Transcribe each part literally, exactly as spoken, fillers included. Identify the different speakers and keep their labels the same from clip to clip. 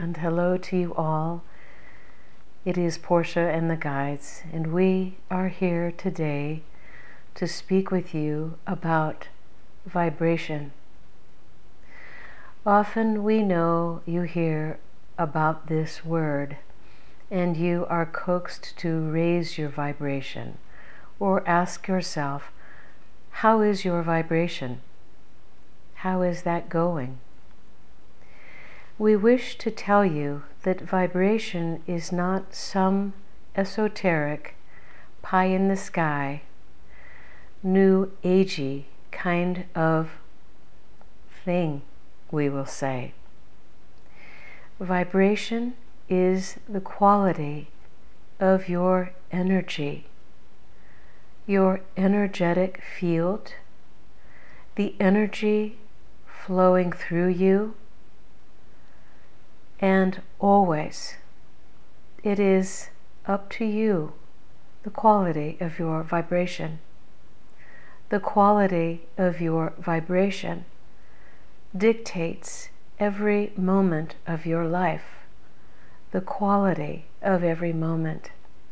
Speaker 1: and hello to you all. It is Portia and the Guides, and we are here today to speak with you about vibration. Often we know you hear about this word, and you are coaxed to raise your vibration, or ask yourself, how is your vibration? How is that going? We wish to tell you that vibration is not some esoteric, pie-in-the-sky, new agey kind of thing, we will say. Vibration is the quality of your energy, your energetic field, the energy flowing through you. And always, it is up to you, the quality of your vibration. The quality of your vibration dictates every moment of your life, the quality of every moment.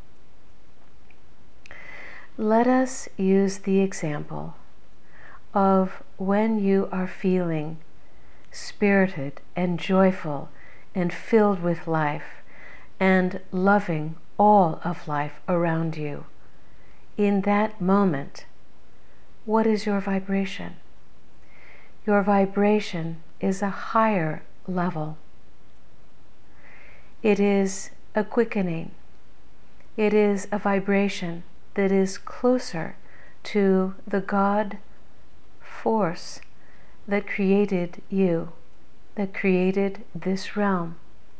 Speaker 1: Let us use the example of when you are feeling spirited and joyful and filled with life, and loving all of life around you. In that moment, what is your vibration? Your vibration is a higher level. It is a quickening. It is a vibration that is closer to the God force that created you, that created this realm.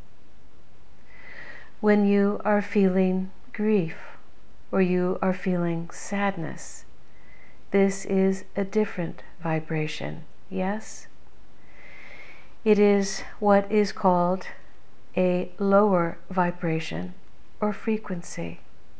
Speaker 1: When you are feeling grief or you are feeling sadness, this is a different vibration, yes? It is what is called a lower vibration or frequency.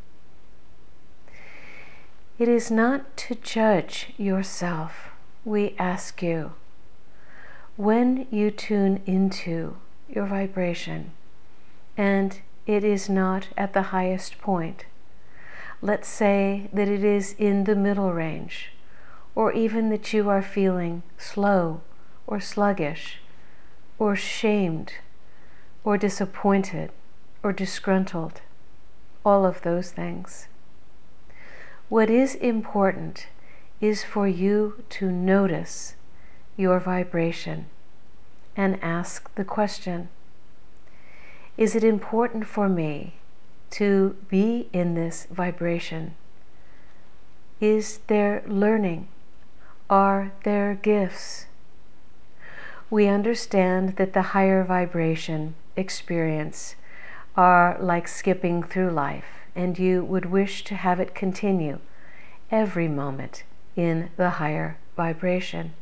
Speaker 1: It is not to judge yourself, we ask you. When you tune into your vibration and it is not at the highest point, let's say that it is in the middle range, or even that you are feeling slow or sluggish or shamed or disappointed or disgruntled, all of those things. What is important is for you to notice your vibration and ask the question, is it important for me to be in this vibration? Is there learning? Are there gifts? We understand that the higher vibration experience are like skipping through life, and you would wish to have it continue every moment in the higher vibration.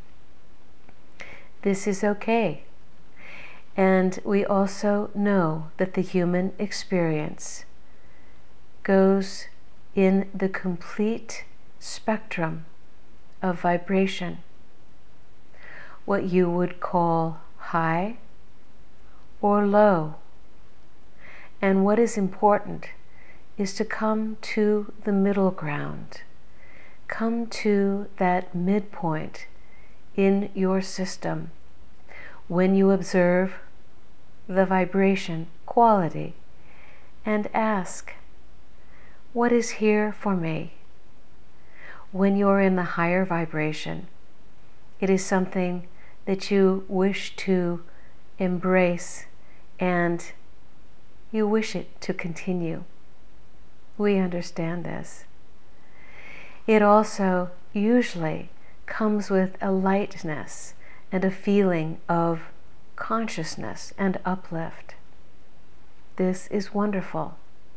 Speaker 1: This is okay. And we also know that the human experience goes in the complete spectrum of vibration, what you would call high or low. And what is important is to come to the middle ground, come to that midpoint in your system when you observe the vibration quality and ask, what is here for me? When you're in the higher vibration, it is something that you wish to embrace and you wish it to continue. We understand this. It also usually comes with a lightness and a feeling of consciousness and uplift. This is wonderful.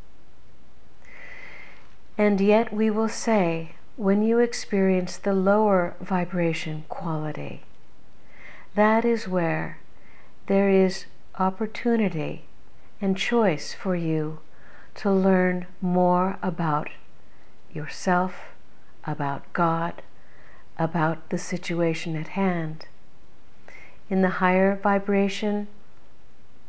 Speaker 1: And yet we will say, when you experience the lower vibration quality, that is where there is opportunity and choice for you to learn more about yourself, about God, about the situation at hand. In the higher vibration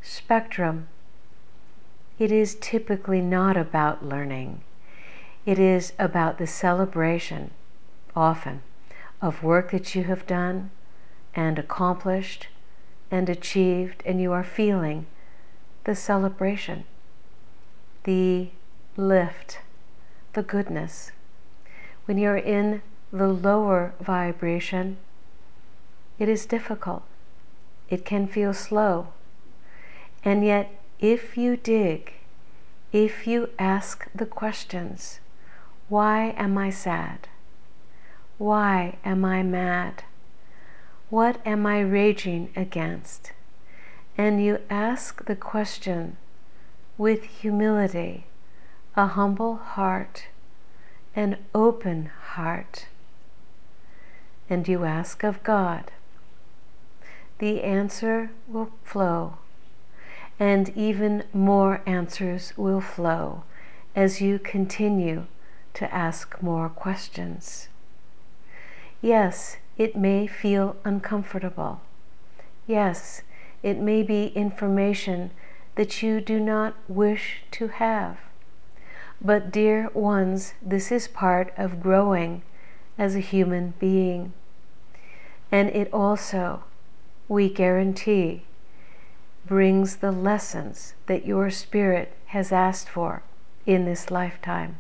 Speaker 1: spectrum, it is typically not about learning. It is about the celebration, often, of work that you have done and accomplished and achieved, and you are feeling the celebration, the lift, the goodness. When you're in the lower vibration, it is difficult. It can feel slow. And yet, if you dig, if you ask the questions, why am I sad? Why am I mad? What am I raging against? And you ask the question with humility, a humble heart, an open heart, and you ask of God, the answer will flow, and even more answers will flow as you continue to ask more questions. Yes, it may feel uncomfortable. Yes, it may be information that you do not wish to have. But dear ones, this is part of growing as a human being. And it also, we guarantee, brings the lessons that your spirit has asked for in this lifetime.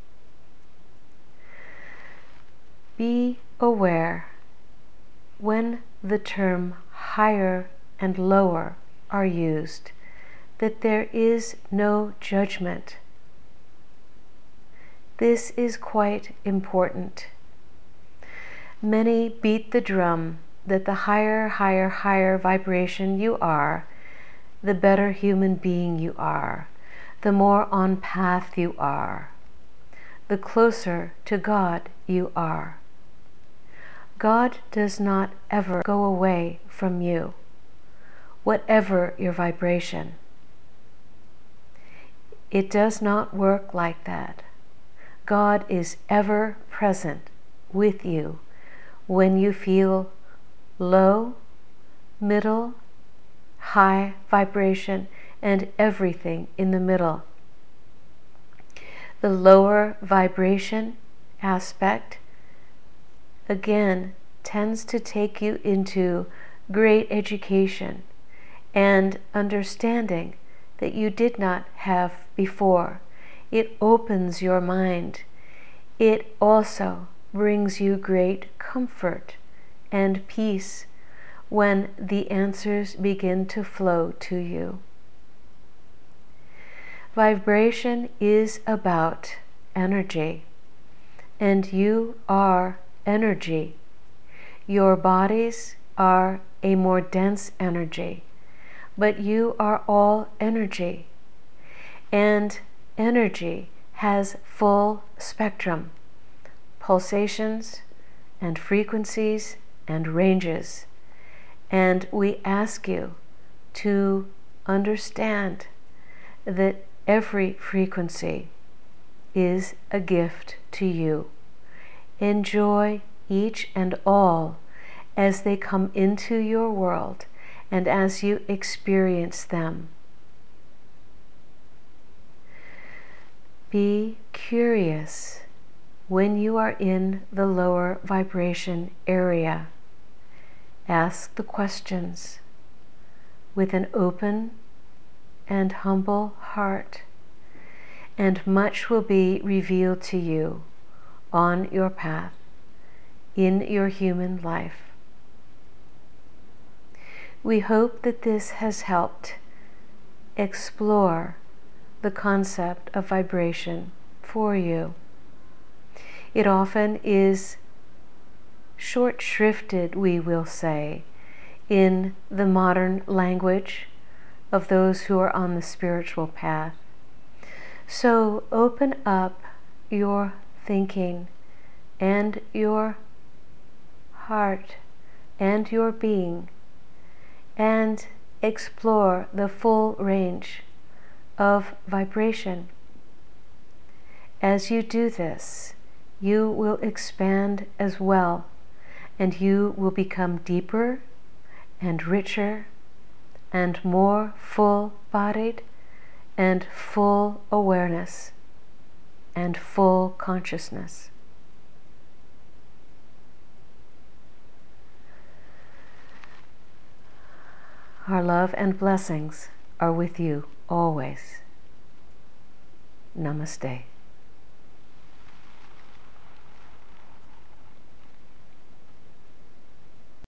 Speaker 1: Be aware when the term higher and lower are used, that there is no judgment. This is quite important. Many beat the drum that the higher, higher, higher vibration you are, the better human being you are, the more on path you are, the closer to God you are. God does not ever go away from you, whatever your vibration. It does not work like that. God is ever present with you when you feel low, middle, high vibration, and everything in the middle. The lower vibration aspect, again, tends to take you into great education and understanding that you did not have before. It opens your mind. It also brings you great comfort and peace when the answers begin to flow to you. Vibration is about energy, and you are energy. Your bodies are a more dense energy, but you are all energy. And energy has full spectrum, pulsations and frequencies and ranges. And we ask you to understand that every frequency is a gift to you. Enjoy each and all as they come into your world and as you experience them. Be curious when you are in the lower vibration area. Ask the questions with an open and humble heart, and much will be revealed to you on your path in your human life. We hope that this has helped explore the concept of vibration for you. It often is short shrifted, we will say, in the modern language of those who are on the spiritual path. So open up your thinking and your heart and your being and explore the full range of vibration. As you do this, you will expand as well, and you will become deeper and richer and more full-bodied and full awareness and full consciousness. Our love and blessings are with you always. Namaste.